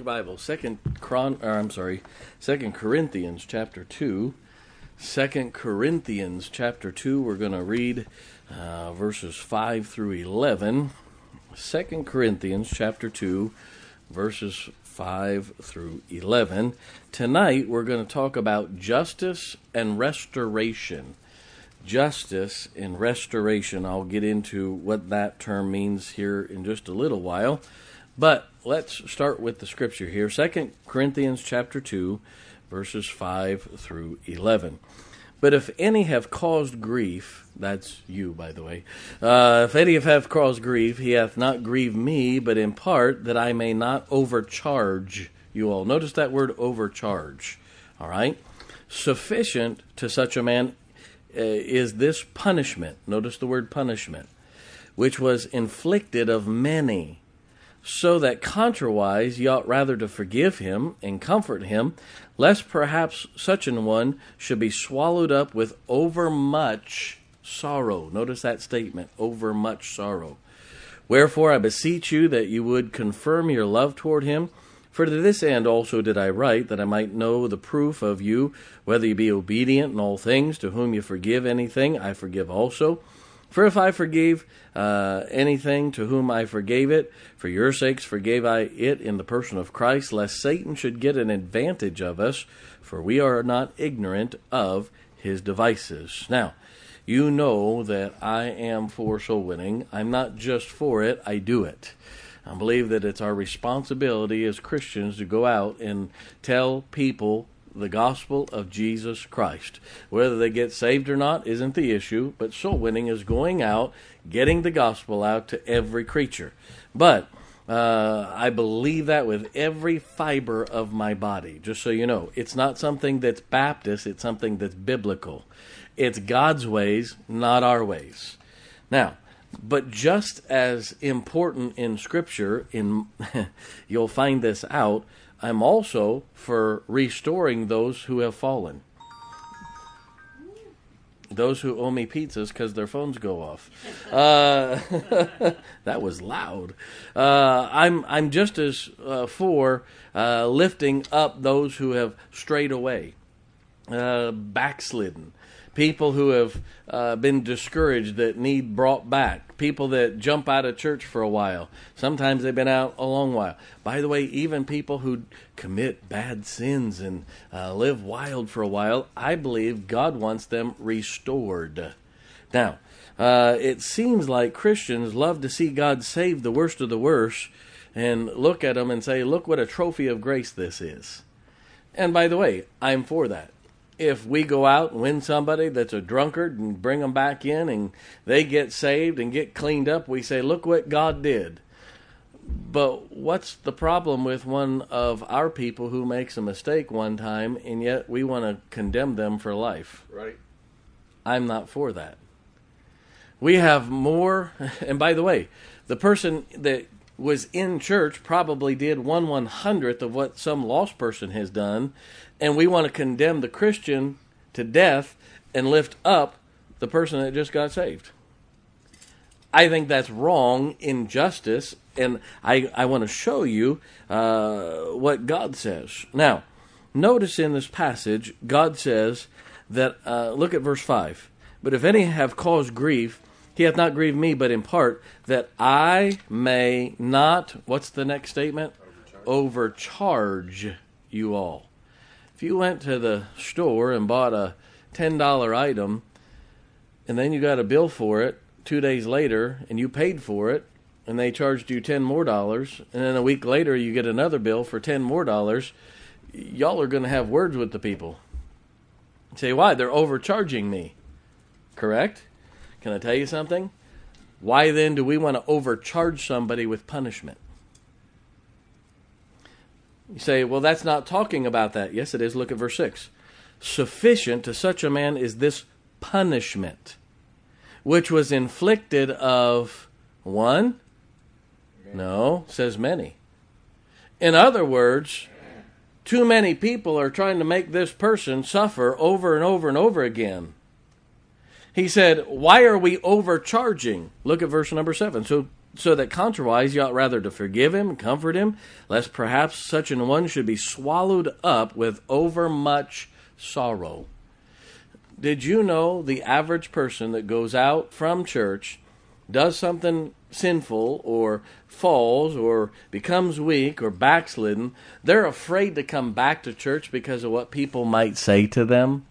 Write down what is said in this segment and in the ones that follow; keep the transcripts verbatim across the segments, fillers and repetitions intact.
your Bible. Second Chron, or I'm sorry, Second Corinthians chapter two. Second Corinthians chapter two. We're going to read uh, verses five through eleven. Second Corinthians chapter two, verses five through eleven. Tonight we're going to talk about justice and restoration. Justice and restoration. I'll get into what that term means here in just a little while. But let's start with the scripture here. Second Corinthians chapter two, verses five through eleven. But if any have caused grief, that's you, by the way, uh, if any have caused grief, he hath not grieved me, but in part that I may not overcharge you all. Notice that word overcharge, all right? Sufficient to such a man uh, is this punishment. Notice the word punishment, which was inflicted of many, so that contrawise ye ought rather to forgive him and comfort him, lest perhaps such an one should be swallowed up with overmuch sorrow. Notice that statement, overmuch sorrow. Wherefore I beseech you that you would confirm your love toward him. For to this end also did I write, that I might know the proof of you, whether you be obedient in all things. To whom you forgive anything, I forgive also. For if I forgave uh, anything to whom I forgave it, for your sakes forgave I it in the person of Christ, lest Satan should get an advantage of us, for we are not ignorant of his devices. Now, you know that I am for soul winning. I'm not just for it, I do it. I believe that it's our responsibility as Christians to go out and tell people the gospel of Jesus Christ. Whether they get saved or not isn't the issue, but soul winning is going out, getting the gospel out to every creature. But uh, I believe that with every fiber of my body, just so you know. It's not something that's Baptist, it's something that's biblical. It's God's ways, not our ways. Now, but just as important in Scripture, in you'll find this out, I'm also for restoring those who have fallen. Those who owe me pizzas because their phones go off. Uh, that was loud. Uh, I'm I'm just as uh, for uh, lifting up those who have strayed away, uh, backslidden. People who have uh, been discouraged that need brought back. People that jump out of church for a while. Sometimes they've been out a long while. By the way, even people who commit bad sins and uh, live wild for a while, I believe God wants them restored. Now, uh, it seems like Christians love to see God save the worst of the worst and look at them and say, look what a trophy of grace this is. And by the way, I'm for that. If we go out and win somebody that's a drunkard and bring them back in and they get saved and get cleaned up, we say, look what God did. But what's the problem with one of our people who makes a mistake one time and yet we want to condemn them for life? Right. I'm not for that. We have more, and by the way, the person that was in church probably did one one hundredth of what some lost person has done, and we want to condemn the Christian to death and lift up the person that just got saved. I think that's wrong, injustice, and I, I want to show you uh, what God says. Now, notice in this passage, God says that, uh, look at verse five, but if any have caused grief, he hath not grieved me, but in part, that I may not, what's the next statement? Overcharge, Overcharge you all. If you went to the store and bought a ten dollar item, and then you got a bill for it two days later, and you paid for it, and they charged you ten more dollars, and then a week later you get another bill for ten more dollars, y'all are going to have words with the people. Say, why? They're overcharging me. Correct? Can I tell you something? Why then do we want to overcharge somebody with punishment? You say, well, that's not talking about that. Yes, it is. Look at verse six. Sufficient to such a man is this punishment, which was inflicted of one? No, says many. In other words, too many people are trying to make this person suffer over and over and over again. He said, why are we overcharging? Look at verse number seven. So so that contrariwise you ought rather to forgive him and comfort him, lest perhaps such an one should be swallowed up with overmuch sorrow. Did you know the average person that goes out from church, does something sinful, or falls, or becomes weak, or backslidden, they're afraid to come back to church because of what people might say to them?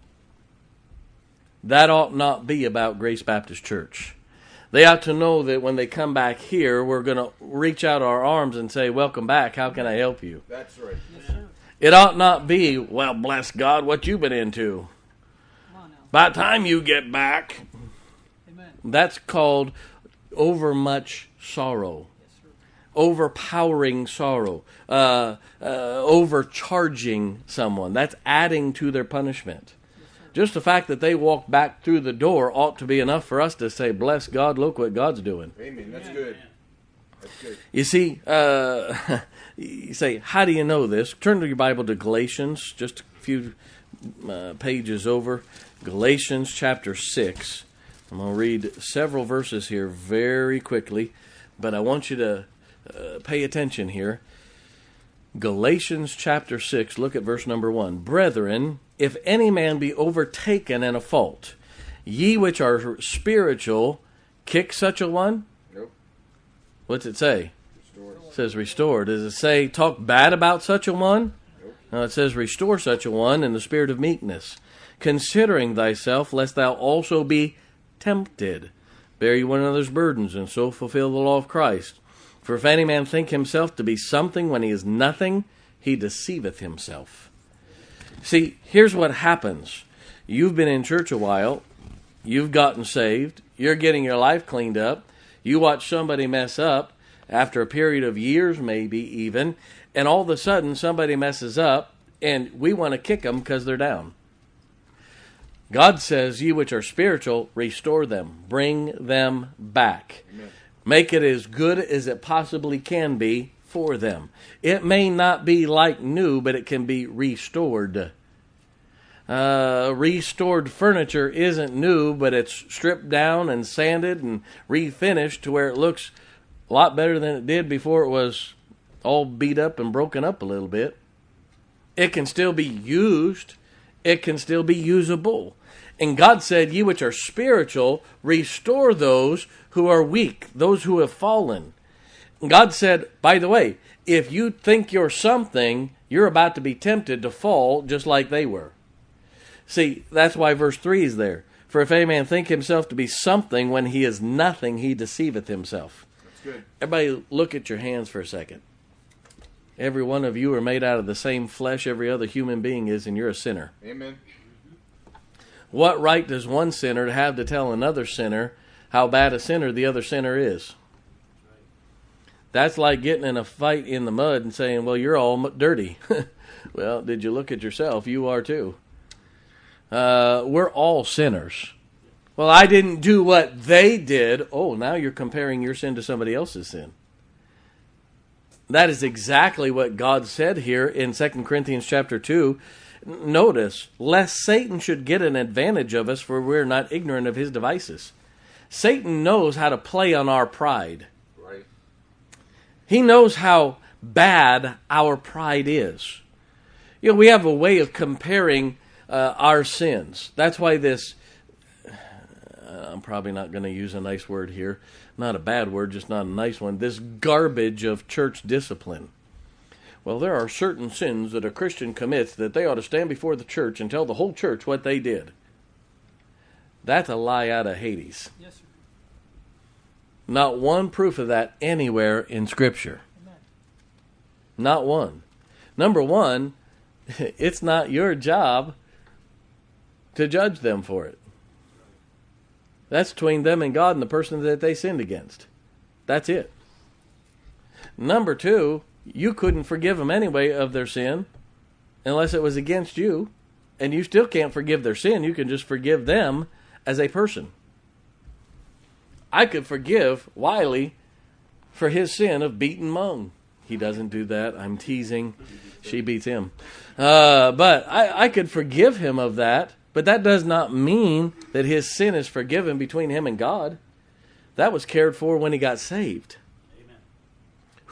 That ought not be about Grace Baptist Church. They ought to know that when they come back here, we're going to reach out our arms and say, welcome back, how can I help you? That's right. Yes, sir. It ought not be, well, bless God, what you been into. Come on now. By the time you get back, Amen. that's called overmuch sorrow. Yes, sir. Overpowering sorrow. Uh, uh, overcharging someone. That's adding to their punishment. Just the fact that they walk back through the door ought to be enough for us to say, bless God, look what God's doing. Amen. That's good. That's good. You see, uh, you say, how do you know this? Turn to your Bible to Galatians, just a few uh, pages over. Galatians chapter six. I'm going to read several verses here very quickly, but I want you to uh, pay attention here. Galatians chapter six, look at verse number one. Brethren, if any man be overtaken in a fault, ye which are spiritual, kick such a one? Nope. What's it say? Restored. It says restore. Does it say talk bad about such a one? Nope. No, it says restore such a one in the spirit of meekness, considering thyself, lest thou also be tempted. Bear ye one another's burdens, and so fulfill the law of Christ. For if any man think himself to be something when he is nothing, he deceiveth himself. See, here's what happens. You've been in church a while. You've gotten saved. You're getting your life cleaned up. You watch somebody mess up after a period of years, maybe even, and all of a sudden somebody messes up, and we want to kick them because they're down. God says, ye which are spiritual, restore them. Bring them back. Amen. Make it as good as it possibly can be for them. It may not be like new, but it can be restored. Uh, restored furniture isn't new, but it's stripped down and sanded and refinished to where it looks a lot better than it did before it was all beat up and broken up a little bit. It can still be used. It can still be usable. And God said, ye which are spiritual, restore those who are weak, those who have fallen. God said, by the way, if you think you're something, you're about to be tempted to fall just like they were. See, that's why verse three is there. For if any man think himself to be something when he is nothing, he deceiveth himself. That's good. Everybody look at your hands for a second. Every one of you are made out of the same flesh every other human being is, and you're a sinner. Amen. What right does one sinner have to tell another sinner how bad a sinner the other sinner is? That's like getting in a fight in the mud and saying, well, you're all dirty. Well, did you look at yourself? You are too. Uh, we're all sinners. Well, I didn't do what they did. Oh, now you're comparing your sin to somebody else's sin. That is exactly what God said here in Second Corinthians chapter two. Notice, lest Satan should get an advantage of us, for we're not ignorant of his devices. Satan knows how to play on our pride. Right. He knows how bad our pride is. You know, we have a way of comparing uh, our sins. That's why this, uh, I'm probably not going to use a nice word here. Not a bad word, just not a nice one. This garbage of church discipline. Well, there are certain sins that a Christian commits that they ought to stand before the church and tell the whole church what they did. That's a lie out of Hades. Yes, sir. Not one proof of that anywhere in Scripture. Amen. Not one. Number one, it's not your job to judge them for it. That's between them and God and the person that they sinned against. That's it. Number two, you couldn't forgive them anyway of their sin unless it was against you. And you still can't forgive their sin. You can just forgive them as a person. I could forgive Wiley for his sin of beating Mung. He doesn't do that. I'm teasing. She beats him. Uh, but I, I could forgive him of that. But that does not mean that his sin is forgiven between him and God. That was cared for when he got saved.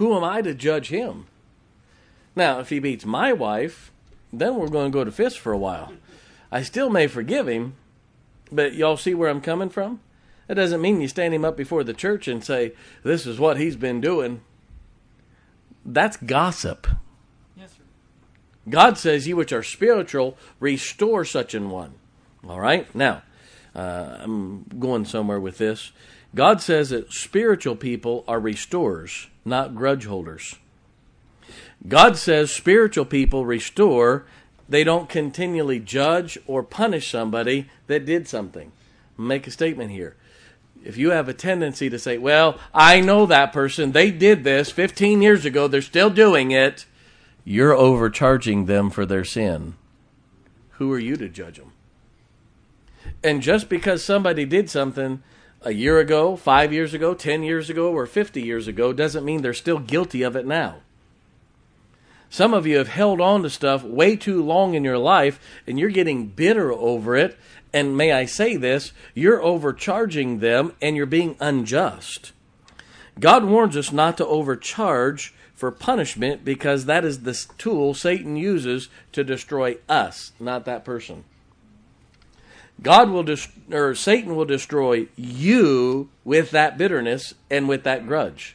Who am I to judge him? Now, if he beats my wife, then we're going to go to fists for a while. I still may forgive him, but y'all see where I'm coming from? That doesn't mean you stand him up before the church and say, this is what he's been doing. That's gossip. Yes, sir. God says, you which are spiritual, restore such an one. All right? Now, uh, I'm going somewhere with this. God says that spiritual people are restorers, not grudge holders. God says spiritual people restore. They don't continually judge or punish somebody that did something. Make a statement here. If you have a tendency to say, well, I know that person, they did this fifteen years ago, they're still doing it, you're overcharging them for their sin. Who are you to judge them? And just because somebody did something a year ago, five years ago, ten years ago, or fifty years ago doesn't mean they're still guilty of it now. Some of you have held on to stuff way too long in your life, and you're getting bitter over it. And may I say this, you're overcharging them, and you're being unjust. God warns us not to overcharge for punishment, because that is the tool Satan uses to destroy us, not that person. God will, dis- or Satan will destroy you with that bitterness and with that grudge.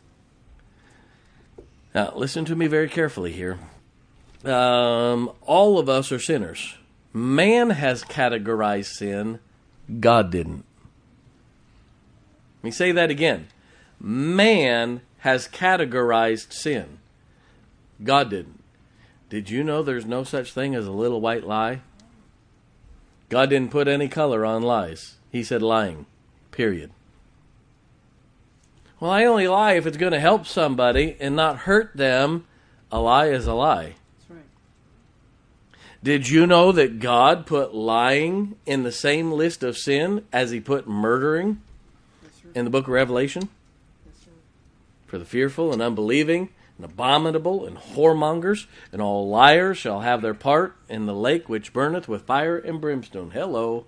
Now, listen to me very carefully here. Um, all of us are sinners. Man has categorized sin. God didn't. Let me say that again. Man has categorized sin. God didn't. Did you know there's no such thing as a little white lie? God didn't put any color on lies. He said lying. Period. Well, I only lie if it's going to help somebody and not hurt them. A lie is a lie. That's right. Did you know that God put lying in the same list of sin as he put murdering Yes, sir. in the book of Revelation? Yes, sir. For the fearful and unbelieving and abominable and whoremongers and all liars shall have their part in the lake which burneth with fire and brimstone. Hello.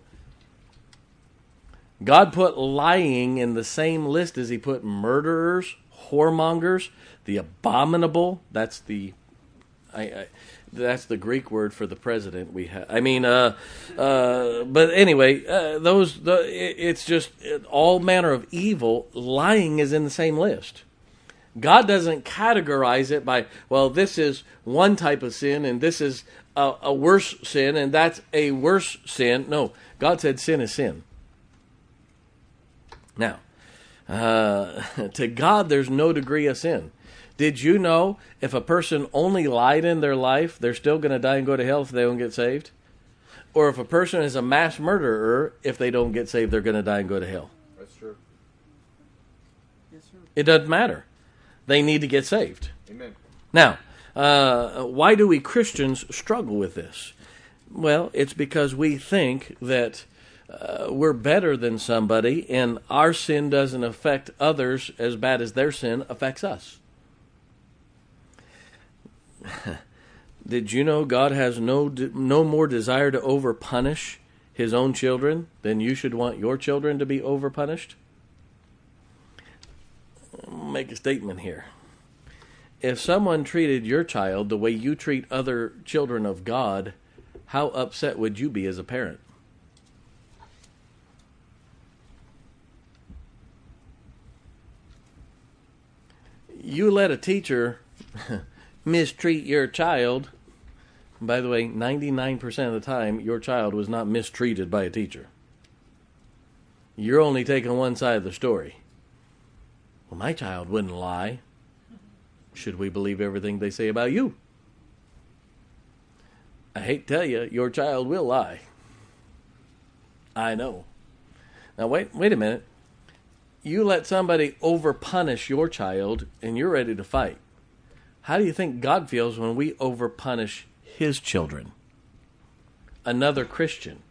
God put lying in the same list as he put murderers, whoremongers, the abominable. That's the, I, I that's the Greek word for the president we have. I mean, uh, uh, but anyway, uh, those the it, it's just it, all manner of evil. Lying is in the same list. God doesn't categorize it by, well, this is one type of sin and this is a, a worse sin and that's a worse sin. No, God said sin is sin. Now, uh, to God, there's no degree of sin. Did you know if a person only lied in their life, they're still going to die and go to hell if they don't get saved? Or if a person is a mass murderer, if they don't get saved, they're going to die and go to hell? That's true. Yes, sir. It doesn't matter. They need to get saved. Amen. Now, uh, why do we Christians struggle with this? Well, it's because we think that uh, we're better than somebody and our sin doesn't affect others as bad as their sin affects us. Did you know God has no no more desire to overpunish his own children than you should want your children to be overpunished? Make a statement here. If someone treated your child the way you treat other children of God, how upset would you be as a parent? You let a teacher mistreat your child. By the way, ninety-nine percent of the time, your child was not mistreated by a teacher. You're only taking one side of the story. Well, my child wouldn't lie. Should we believe everything they say about you? I hate to tell you, your child will lie. I know. Now, wait, wait a minute. You let somebody overpunish your child, and you're ready to fight. How do you think God feels when we overpunish his children? Another Christian.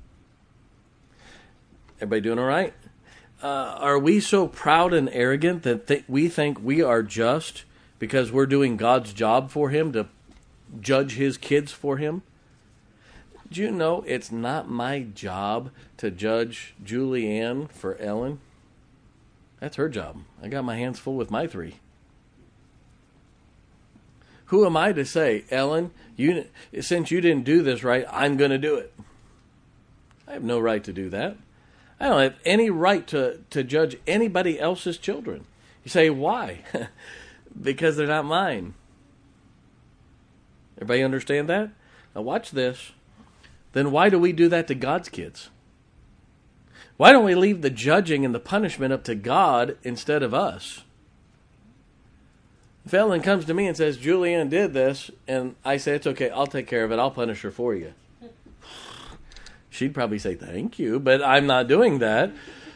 Everybody doing all right? Uh, are we so proud and arrogant that th- we think we are just because we're doing God's job for him to judge his kids for him? Do you know it's not my job to judge Julianne for Ellen? That's her job. I got my hands full with my three. Who am I to say, Ellen, you since you didn't do this right, I'm going to do it? I have no right to do that. I don't have any right to, to judge anybody else's children. You say, why? Because they're not mine. Everybody understand that? Now watch this. Then why do we do that to God's kids? Why don't we leave the judging and the punishment up to God instead of us? If Ellen comes to me and says, Julianne did this, and I say, it's okay, I'll take care of it, I'll punish her for you. She'd probably say, thank you, but I'm not doing that.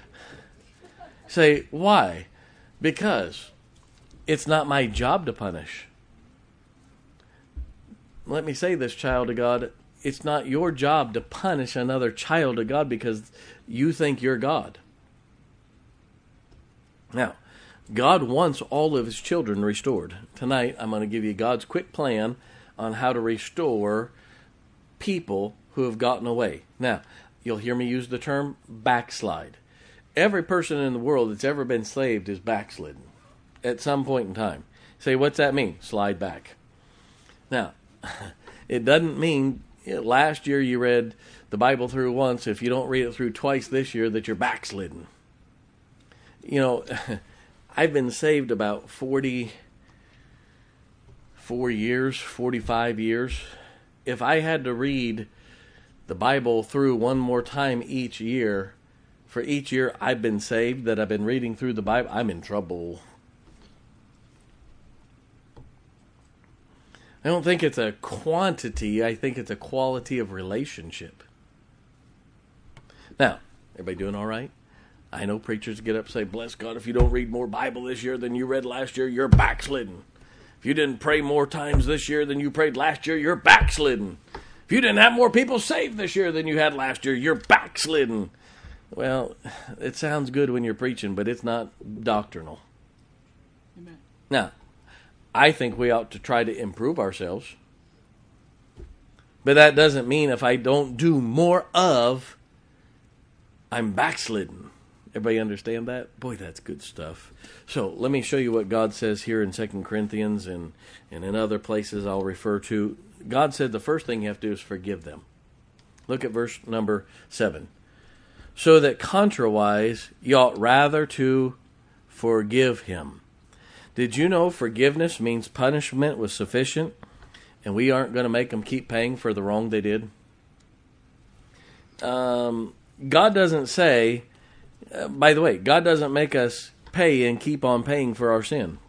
Say, why? Because it's not my job to punish. Let me say this, child of God. It's not your job to punish another child of God because you think you're God. Now, God wants all of his children restored. Tonight, I'm going to give you God's quick plan on how to restore people who have gotten away. Now, you'll hear me use the term backslide. Every person in the world that's ever been saved is backslidden at some point in time. Say, what's that mean? Slide back. Now, it doesn't mean last year you read the Bible through once, if you don't read it through twice this year, that you're backslidden. You know, I've been saved about forty-four years, forty-five years. If I had to read the Bible through one more time each year, for each year I've been saved, that I've been reading through the Bible, I'm in trouble. I don't think it's a quantity, I think it's a quality of relationship. Now, everybody doing all right? I know preachers get up and say, bless God, if you don't read more Bible this year than you read last year, you're backslidden. If you didn't pray more times this year than you prayed last year, you're backslidden. If you didn't have more people saved this year than you had last year, you're backslidden. Well, it sounds good when you're preaching, but it's not doctrinal. Amen. Now, I think we ought to try to improve ourselves. But that doesn't mean if I don't do more of, I'm backslidden. Everybody understand that? Boy, that's good stuff. So let me show you what God says here in Second Corinthians and, and in other places I'll refer to. God said the first thing you have to do is forgive them. Look at verse number seven. So that contrawise, you ought rather to forgive him. Did you know forgiveness means punishment was sufficient and we aren't going to make them keep paying for the wrong they did? Um, God doesn't say, uh, by the way, God doesn't make us pay and keep on paying for our sin.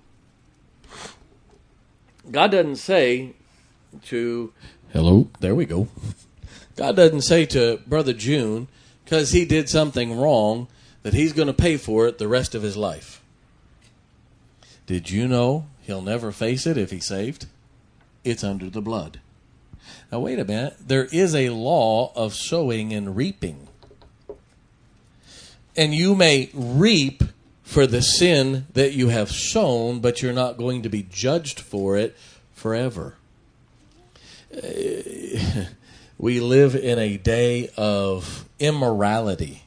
God doesn't say to, hello, there we go. God doesn't say to Brother June, because he did something wrong, that he's going to pay for it the rest of his life. Did you know he'll never face it if he's saved? It's under the blood. Now wait a minute. There is a law of sowing and reaping. And you may reap for the sin that you have sown, but you're not going to be judged for it forever. We live in a day of immorality.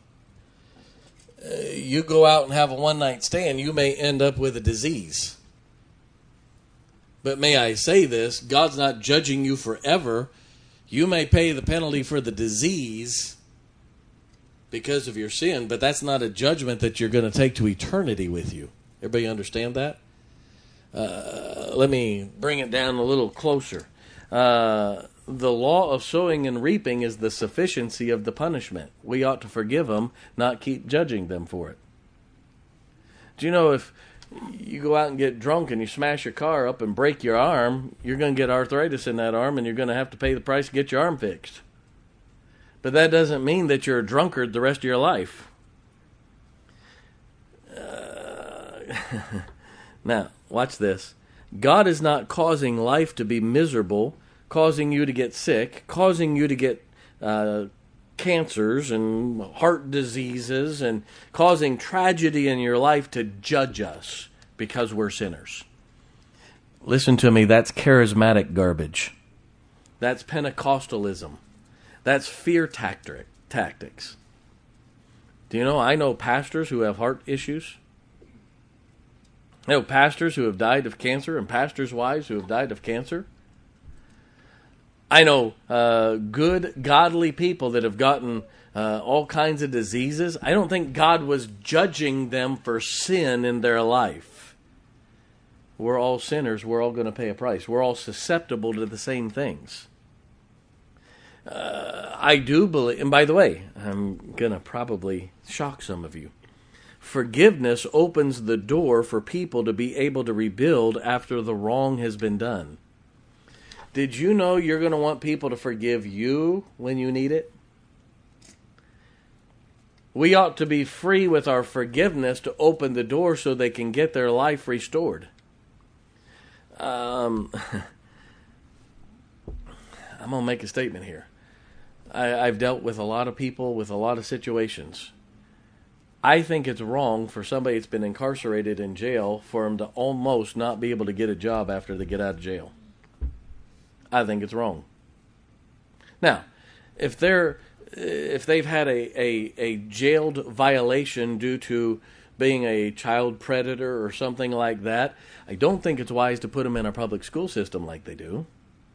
You go out and have a one-night stand, you may end up with a disease. But may I say this, God's not judging you forever. You may pay the penalty for the disease because of your sin, but that's not a judgment that you're going to take to eternity with you. Everybody understand that? Uh, let me bring it down a little closer. Uh, the law of sowing and reaping is the sufficiency of the punishment. We ought to forgive them, not keep judging them for it. Do you know if you go out and get drunk and you smash your car up and break your arm, you're going to get arthritis in that arm and you're going to have to pay the price to get your arm fixed. But that doesn't mean that you're a drunkard the rest of your life. Uh, now, watch this. God is not causing life to be miserable, causing you to get sick, causing you to get uh, cancers and heart diseases, and causing tragedy in your life to judge us because we're sinners. Listen to me, that's charismatic garbage. That's Pentecostalism. That's fear tactic, tactics. Do you know, I know pastors who have heart issues. I know pastors who have died of cancer and pastors' wives who have died of cancer. I know uh, good, godly people that have gotten uh, all kinds of diseases. I don't think God was judging them for sin in their life. We're all sinners. We're all going to pay a price. We're all susceptible to the same things. Uh, I do believe, and by the way, I'm going to probably shock some of you. Forgiveness opens the door for people to be able to rebuild after the wrong has been done. Did you know you're going to want people to forgive you when you need it? We ought to be free with our forgiveness to open the door so they can get their life restored. Um, I'm going to make a statement here. I, I've dealt with a lot of people with a lot of situations. I think it's wrong for somebody that's been incarcerated in jail for them to almost not be able to get a job after they get out of jail. I think it's wrong. Now, if they're if they've had a, a, a jailed violation due to being a child predator or something like that, I don't think it's wise to put them in a public school system like they do.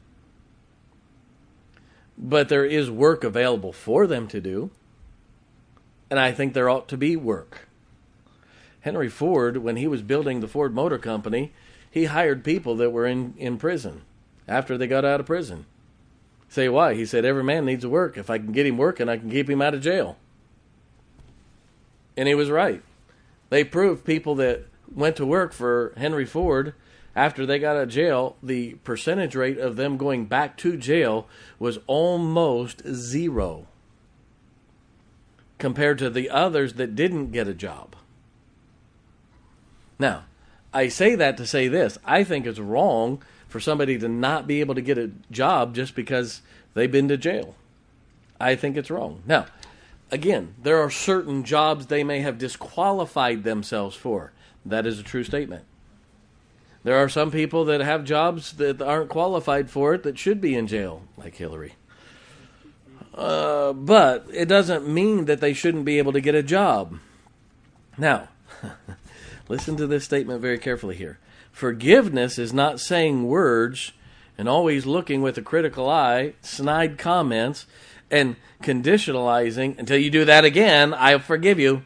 But there is work available for them to do. And I think there ought to be work. Henry Ford, when he was building the Ford Motor Company, he hired people that were in, in prison after they got out of prison. Say why? He said, every man needs work. If I can get him working, I can keep him out of jail. And he was right. They proved people that went to work for Henry Ford after they got out of jail, the percentage rate of them going back to jail was almost zero compared to the others that didn't get a job. Now, I say that to say this. I think it's wrong for somebody to not be able to get a job just because they've been to jail. I think it's wrong. Now, again, there are certain jobs they may have disqualified themselves for. That is a true statement. There are some people that have jobs that aren't qualified for it that should be in jail, like Hillary. Uh, but it doesn't mean that they shouldn't be able to get a job. Now, listen to this statement very carefully here. Forgiveness is not saying words and always looking with a critical eye, snide comments, and conditionalizing, until you do that again, I'll forgive you.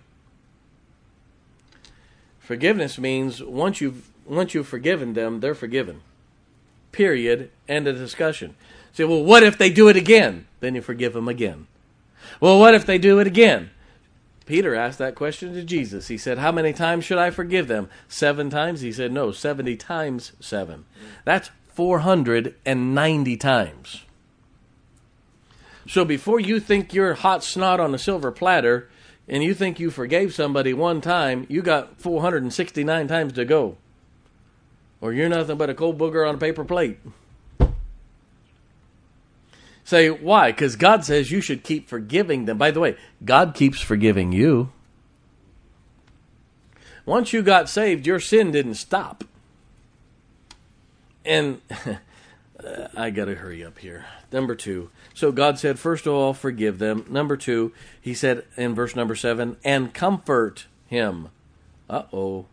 Forgiveness means once you've once you've forgiven them, they're forgiven. Period. End of discussion. Say, well, what if they do it again? Then you forgive them again. Well, what if they do it again? Peter asked that question to Jesus. He said, how many times should I forgive them? Seven times? He said, no, seventy times seven. That's four hundred ninety times. So before you think you're hot snot on a silver platter and you think you forgave somebody one time, you got four hundred sixty-nine times to go. Or you're nothing but a cold booger on a paper plate. Say, why? Because God says you should keep forgiving them. By the way, God keeps forgiving you. Once you got saved, your sin didn't stop. And I got to hurry up here. Number two. So God said, first of all, forgive them. Number two, he said in verse number seven, and comfort him. Uh-oh.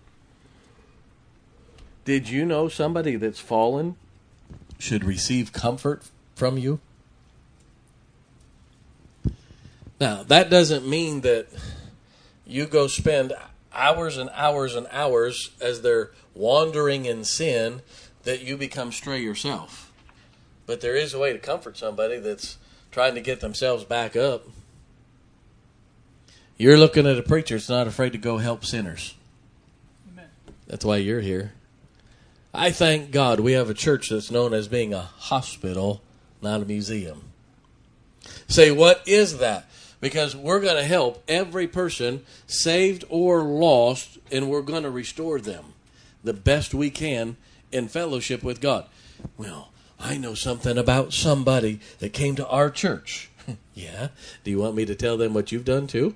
Did you know somebody that's fallen should receive comfort from you? Now, that doesn't mean that you go spend hours and hours and hours as they're wandering in sin that you become stray yourself. But there is a way to comfort somebody that's trying to get themselves back up. You're looking at a preacher that's not afraid to go help sinners. Amen. That's why you're here. I thank God we have a church that's known as being a hospital, not a museum. Say, what is that? Because we're going to help every person, saved or lost, and we're going to restore them the best we can in fellowship with God. Well, I know something about somebody that came to our church. Yeah? Do you want me to tell them what you've done too?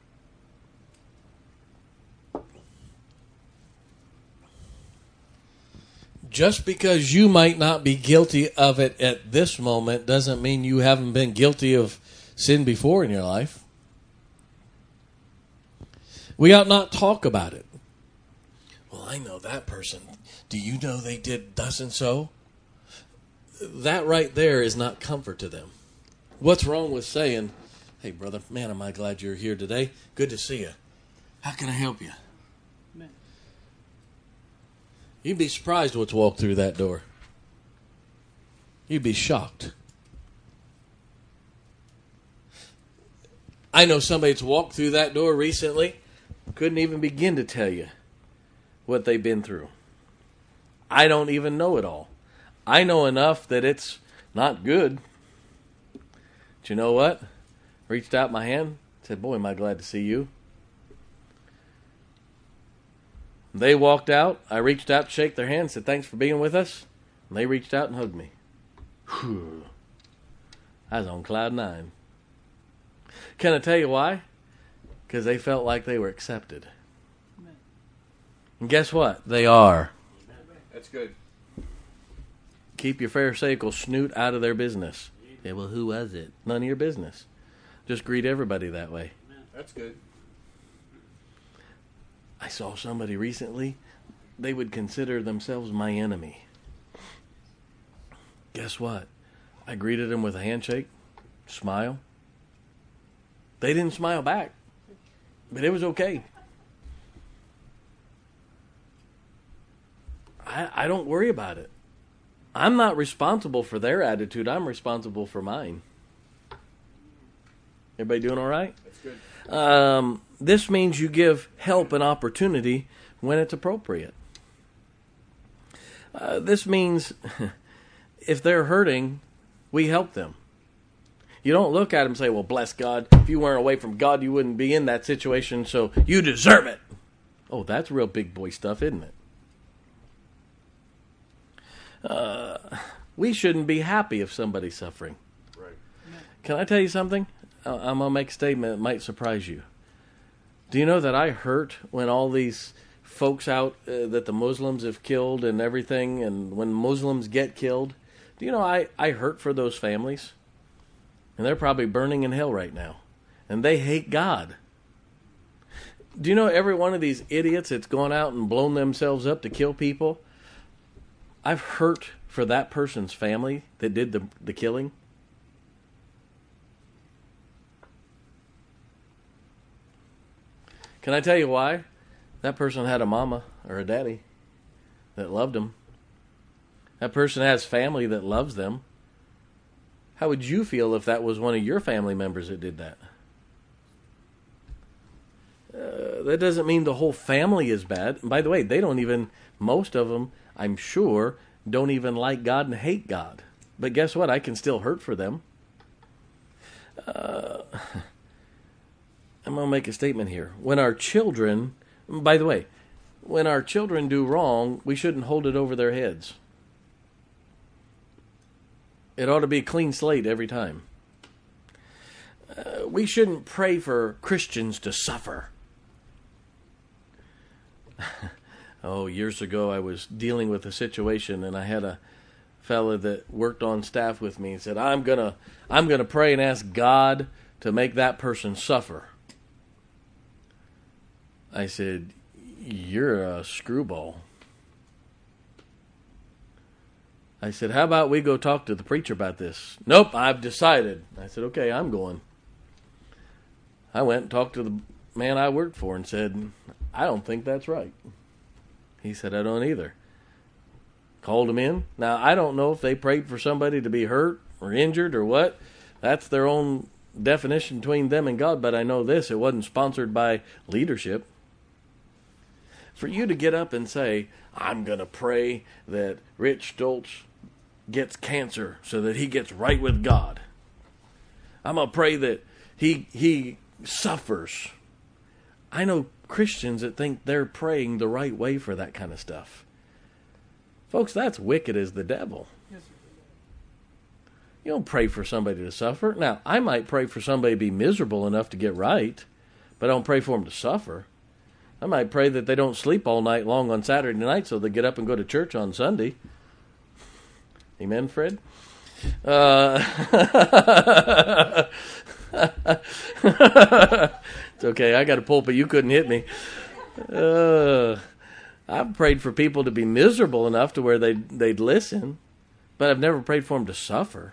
Just because you might not be guilty of it at this moment doesn't mean you haven't been guilty of sin before in your life. We ought not talk about it. Well, I know that person. Do you know they did thus and so? That right there is not comfort to them. What's wrong with saying, hey, brother, man, am I glad you're here today. Good to see you. How can I help you? Amen. You'd be surprised what's walked through that door. You'd be shocked. I know somebody that's walked through that door recently, couldn't even begin to tell you what they've been through. I don't even know it all. I know enough that it's not good. But you know what? Reached out my hand, said, boy, am I glad to see you. They walked out. I reached out to shake their hand, said, thanks for being with us. And they reached out and hugged me. Whew. I was on cloud nine. Can I tell you why? Because they felt like they were accepted. Amen. And guess what? They are. That's good. Keep your pharisaical snoot out of their business. Yeah, well, who was it? None of your business. Just greet everybody that way. That's good. I saw somebody recently, they would consider themselves my enemy. Guess what? I greeted them with a handshake, smile. They didn't smile back, but it was okay. I, I don't worry about it. I'm not responsible for their attitude. I'm responsible for mine. Everybody doing all right? That's good. Um, this means you give help and opportunity when it's appropriate. Uh, this means if they're hurting, we help them. You don't look at them and say, well, bless God. If you weren't away from God, you wouldn't be in that situation, so you deserve it. Oh, that's real big boy stuff, isn't it? Uh, we shouldn't be happy if somebody's suffering. Right. Can I tell you something? I'm going to make a statement that might surprise you. Do you know that I hurt when all these folks out uh, that the Muslims have killed and everything, and when Muslims get killed? Do you know I, I hurt for those families? And they're probably burning in hell right now. And they hate God. Do you know every one of these idiots that's gone out and blown themselves up to kill people? I've hurt for that person's family that did the, the killing. Can I tell you why? That person had a mama or a daddy that loved them. That person has family that loves them. How would you feel if that was one of your family members that did that? Uh, that doesn't mean the whole family is bad. And by the way, they don't even, most of them, I'm sure, don't even like God and hate God. But guess what? I can still hurt for them. Uh, I'm going to make a statement here. When our children, by the way, when our children do wrong, we shouldn't hold it over their heads. It ought to be a clean slate every time. Uh, we shouldn't pray for Christians to suffer. Oh, years ago I was dealing with a situation, and I had a fella that worked on staff with me and said, I'm gonna I'm gonna pray and ask God to make that person suffer. I said, you're a screwball. I said, how about we go talk to the preacher about this? Nope, I've decided. I said, okay, I'm going. I went and talked to the man I worked for and said, I don't think that's right. He said, I don't either. Called him in. Now, I don't know if they prayed for somebody to be hurt or injured or what. That's their own definition between them and God, but I know this, it wasn't sponsored by leadership. For you to get up and say, I'm going to pray that Rich Stoltz gets cancer so that he gets right with God. I'm going to pray that he he suffers. I know Christians that think they're praying the right way for that kind of stuff. Folks, that's wicked as the devil. Yes, sir. You don't pray for somebody to suffer. Now, I might pray for somebody to be miserable enough to get right, but I don't pray for them to suffer. I might pray that they don't sleep all night long on Saturday night so they get up and go to church on Sunday. Amen, Fred? Uh, it's okay. I got a pulpit. You couldn't hit me. Uh, I've prayed for people to be miserable enough to where they'd, they'd listen, but I've never prayed for them to suffer.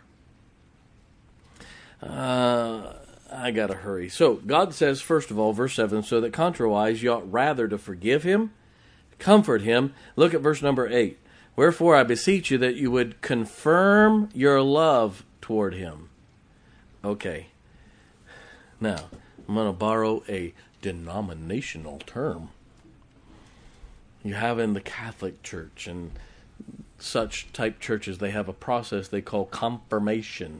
Uh, I got to hurry. So God says, first of all, verse seven, so that contrariwise you ought rather to forgive him, comfort him. Look at verse number eight. Wherefore I beseech you that you would confirm your love toward him. Okay. Now, I'm going to borrow a denominational term. You have in the Catholic Church and such type churches, they have a process they call confirmation.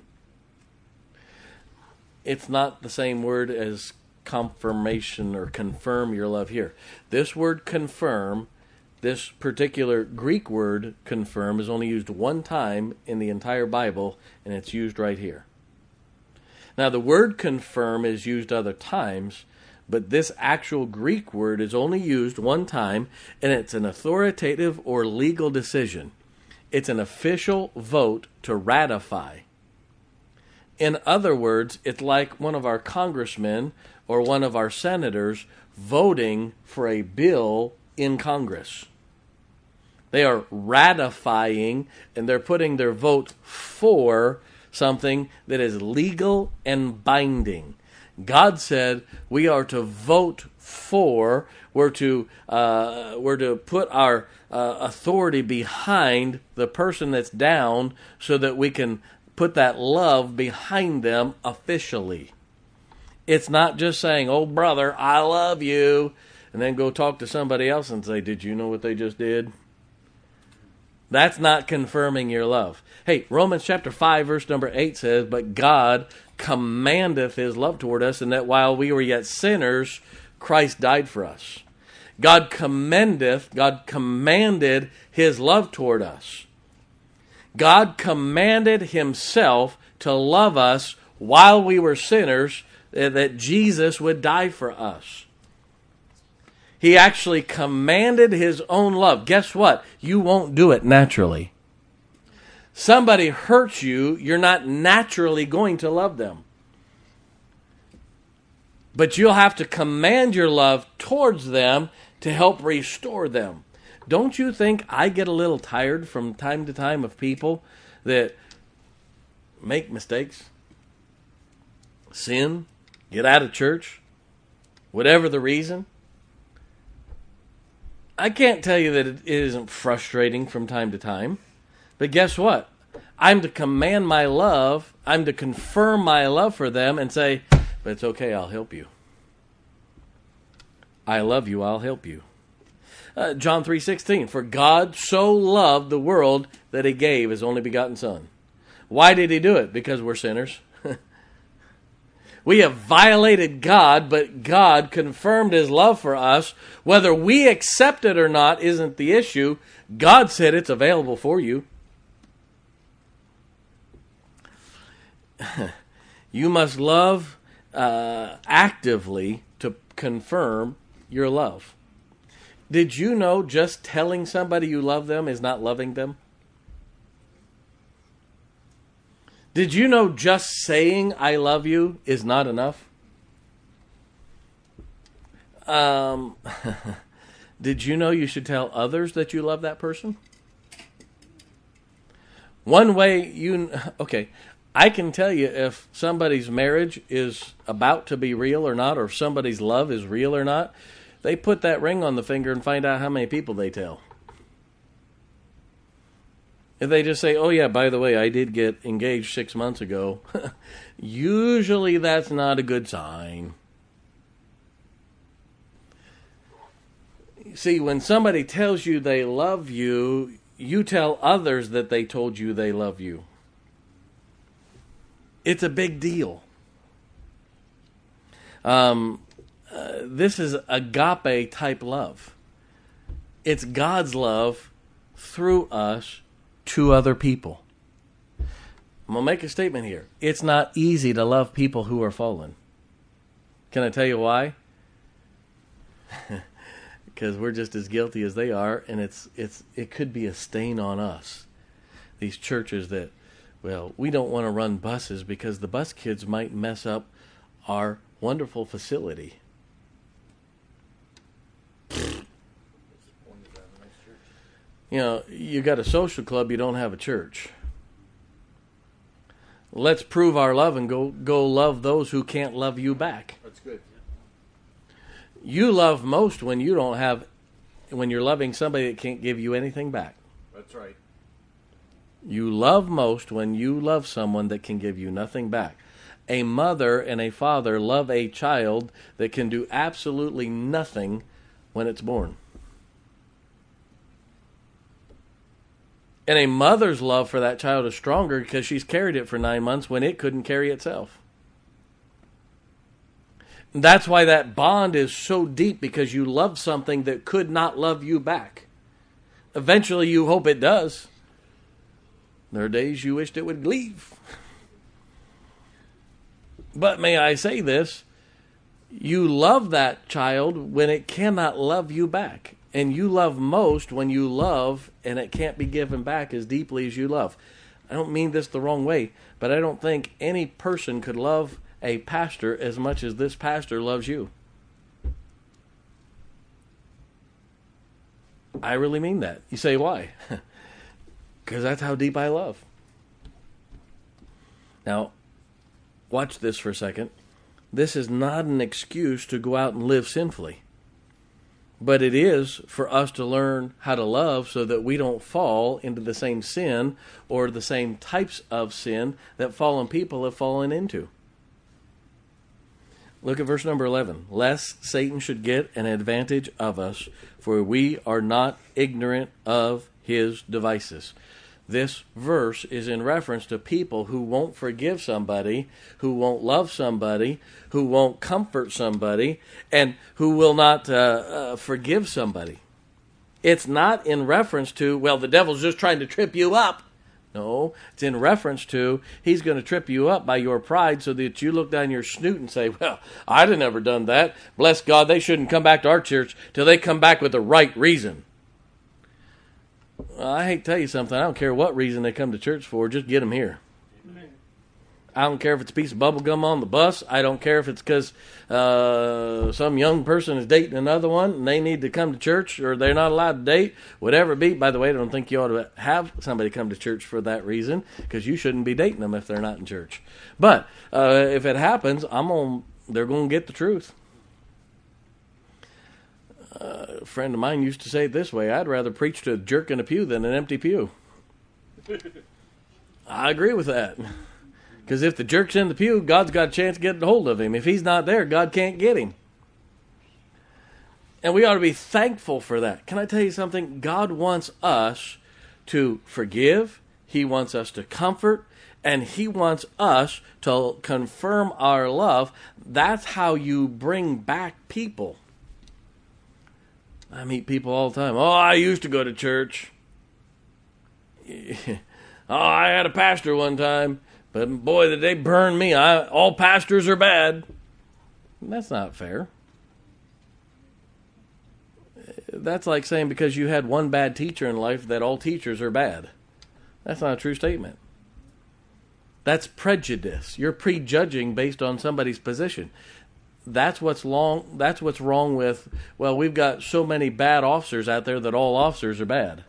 It's not the same word as confirmation or confirm your love here. This word confirm, this particular Greek word confirm, is only used one time in the entire Bible, and it's used right here. Now, the word confirm is used other times, but this actual Greek word is only used one time, and it's an authoritative or legal decision. It's an official vote to ratify. In other words, it's like one of our congressmen or one of our senators voting for a bill in Congress. They are ratifying, and they're putting their vote for something that is legal and binding. God said we are to vote for, we're to, uh, we're to put our uh, authority behind the person that's down so that we can put that love behind them officially. It's not just saying, oh, brother, I love you, and then go talk to somebody else and say, did you know what they just did? That's not confirming your love. Hey, Romans chapter five, verse number eight says, but God commandeth his love toward us, and that while we were yet sinners, Christ died for us. God commendeth, God commanded his love toward us. God commanded himself to love us while we were sinners, that Jesus would die for us. He actually commanded his own love. Guess what? You won't do it naturally. Somebody hurts you, you're not naturally going to love them. But you'll have to command your love towards them to help restore them. Don't you think I get a little tired from time to time of people that make mistakes, sin, get out of church, whatever the reason? I can't tell you that it isn't frustrating from time to time, but guess what? I'm to command my love, I'm to confirm my love for them and say, but it's okay, I'll help you. I love you, I'll help you. Uh, John three sixteen, for God so loved the world that he gave his only begotten Son. Why did he do it? Because we're sinners. We have violated God, but God confirmed his love for us. Whether we accept it or not isn't the issue. God said it's available for you. You must love uh, actively to confirm your love. Did you know just telling somebody you love them is not loving them? Did you know just saying I love you is not enough? Um, did you know you should tell others that you love that person? One way you... Okay, I can tell you if somebody's marriage is about to be real or not, or if somebody's love is real or not. They put that ring on the finger and find out how many people they tell. If they just say, oh yeah, by the way, I did get engaged six months ago, usually that's not a good sign. See, when somebody tells you they love you, you tell others that they told you they love you. It's a big deal. Um, uh, this is agape type love. It's God's love through us to other people. I'm going to make a statement here. It's not easy to love people who are fallen. Can I tell you why? Because we're just as guilty as they are, and it's it's it could be a stain on us. These churches that, well, we don't want to run buses because the bus kids might mess up our wonderful facility. You know, you got a social club, you don't have a church. Let's prove our love and go go love those who can't love you back. That's good. You love most when you don't have, when you're loving somebody that can't give you anything back. That's right. You love most when you love someone that can give you nothing back. A mother and a father love a child that can do absolutely nothing when it's born. And a mother's love for that child is stronger because she's carried it for nine months when it couldn't carry itself. That's why that bond is so deep, because you love something that could not love you back. Eventually you hope it does. There are days you wished it would leave. But may I say this, you love that child when it cannot love you back. And you love most when you love and it can't be given back as deeply as you love. I don't mean this the wrong way, but I don't think any person could love a pastor as much as this pastor loves you. I really mean that. You say, why? Because that's how deep I love. Now, watch this for a second. This is not an excuse to go out and live sinfully. But it is for us to learn how to love so that we don't fall into the same sin or the same types of sin that fallen people have fallen into. Look at verse number eleven. Lest Satan should get an advantage of us, for we are not ignorant of his devices. This verse is in reference to people who won't forgive somebody, who won't love somebody, who won't comfort somebody, and who will not uh, uh, forgive somebody. It's not in reference to, well, the devil's just trying to trip you up. No, it's in reference to, he's going to trip you up by your pride so that you look down your snoot and say, well, I'd have never done that. Bless God, they shouldn't come back to our church till they come back with the right reason. Well, I hate to tell you something. I don't care what reason they come to church for. Just get them here. Amen. I don't care if it's a piece of bubble gum on the bus. I don't care if it's because uh, some young person is dating another one and they need to come to church, or they're not allowed to date. Whatever it be. By the way, I don't think you ought to have somebody come to church for that reason, because you shouldn't be dating them if they're not in church. But uh, if it happens, I'm on. They're going to get the truth. Uh, a friend of mine used to say it this way: I'd rather preach to a jerk in a pew than an empty pew. I agree with that. Because if the jerk's in the pew, God's got a chance of getting a hold of him. If he's not there, God can't get him. And we ought to be thankful for that. Can I tell you something? God wants us to forgive. He wants us to comfort. And he wants us to confirm our love. That's how you bring back people. I meet people all the time. Oh, I used to go to church. Oh, I had a pastor one time, but boy, did they burn me. I, all pastors are bad. That's not fair. That's like saying because you had one bad teacher in life that all teachers are bad. That's not a true statement. That's prejudice. You're prejudging based on somebody's position. That's what's long. That's what's wrong with, well, we've got so many bad officers out there that all officers are bad.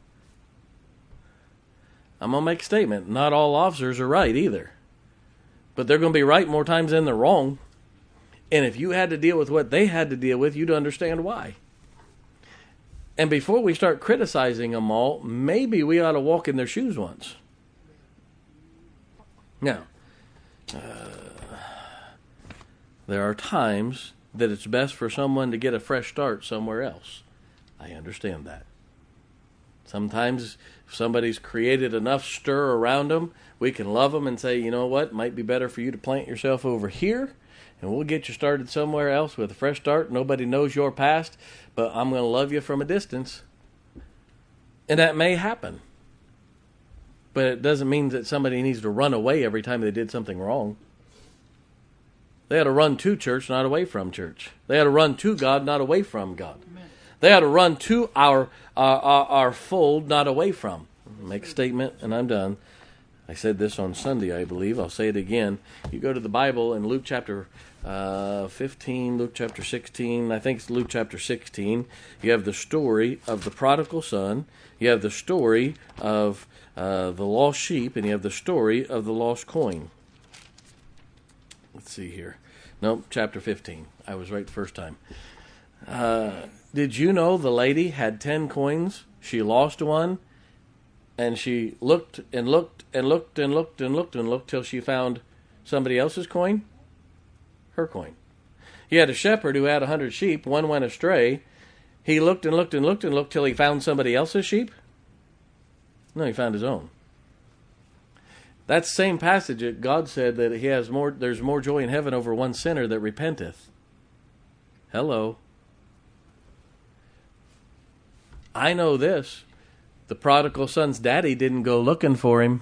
I'm going to make a statement. Not all officers are right either. But they're going to be right more times than they're wrong. And if you had to deal with what they had to deal with, you'd understand why. And before we start criticizing them all, maybe we ought to walk in their shoes once. Now, uh, there are times that it's best for someone to get a fresh start somewhere else. I understand that. Sometimes if somebody's created enough stir around them, we can love them and say, you know what, it might be better for you to plant yourself over here, and we'll get you started somewhere else with a fresh start. Nobody knows your past, but I'm going to love you from a distance. And that may happen. But it doesn't mean that somebody needs to run away every time they did something wrong. They had to run to church, not away from church. They had to run to God, not away from God. Amen. They had to run to our, our, our, our fold, not away from. Make a statement, and I'm done. I said this on Sunday, I believe. I'll say it again. You go to the Bible in Luke chapter uh, fifteen, Luke chapter sixteen, I think it's Luke chapter sixteen. You have the story of the prodigal son. You have the story of uh, the lost sheep, and you have the story of the lost coin. Let's see here. Nope, chapter fifteen. I was right the first time. Uh, did you know the lady had ten coins? She lost one, and she looked and looked and looked and looked and looked and looked till she found somebody else's coin? Her coin. You had a shepherd who had a hundred sheep. One went astray. He looked and looked and looked and looked till he found somebody else's sheep? No, he found his own. That same passage, God said that he has more. There's more joy in heaven over one sinner that repenteth. Hello. I know this. The prodigal son's daddy didn't go looking for him.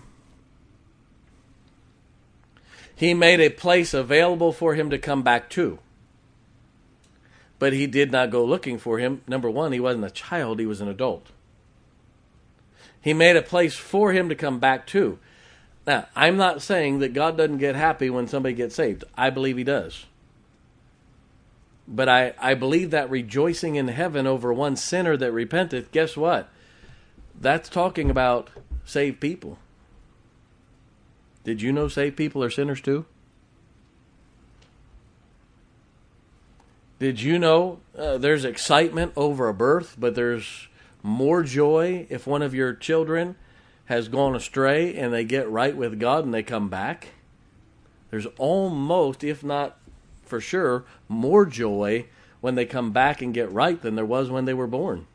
He made a place available for him to come back to. But he did not go looking for him. Number one, he wasn't a child, he was an adult. He made a place for him to come back to. Now, I'm not saying that God doesn't get happy when somebody gets saved. I believe he does. But I, I believe that rejoicing in heaven over one sinner that repenteth, guess what? That's talking about saved people. Did you know saved people are sinners too? Did you know uh, there's excitement over a birth, but there's more joy if one of your children has gone astray and they get right with God and they come back? There's almost, if not for sure, more joy when they come back and get right than there was when they were born.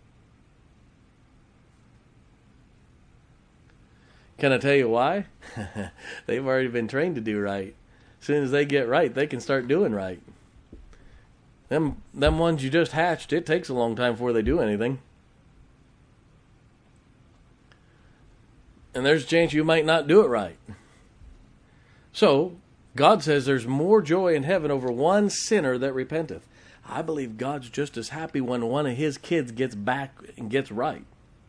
Can I tell you why? They've already been trained to do right. As soon as they get right, they can start doing right. Them, them ones you just hatched, it takes a long time before they do anything. And there's a chance you might not do it right. So, God says there's more joy in heaven over one sinner that repenteth. I believe God's just as happy when one of his kids gets back and gets right.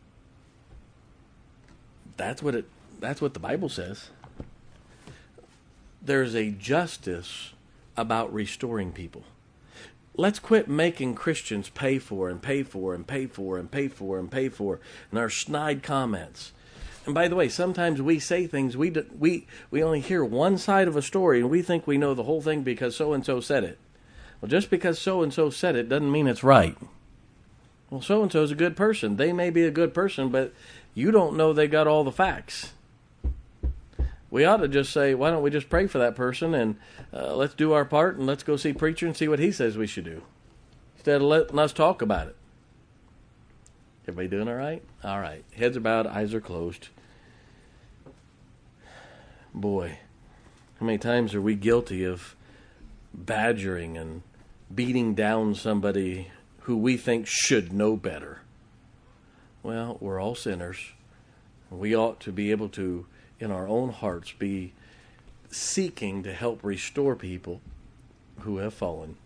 That's what it that's what the Bible says. There's a justice about restoring people. Let's quit making Christians pay for and pay for and pay for and pay for and pay for and our snide comments. And by the way, sometimes we say things, we do, we we only hear one side of a story and we think we know the whole thing because so-and-so said it. Well, just because so-and-so said it doesn't mean it's right. Well, so-and-so is a good person. They may be a good person, but you don't know they got all the facts. We ought to just say, why don't we just pray for that person and uh, let's do our part and let's go see preacher and see what he says we should do. Instead of letting us talk about it. Everybody doing all right? All right. Heads are bowed, eyes are closed. Boy, how many times are we guilty of badgering and beating down somebody who we think should know better? Well, we're all sinners. We ought to be able to, in our own hearts, be seeking to help restore people who have fallen.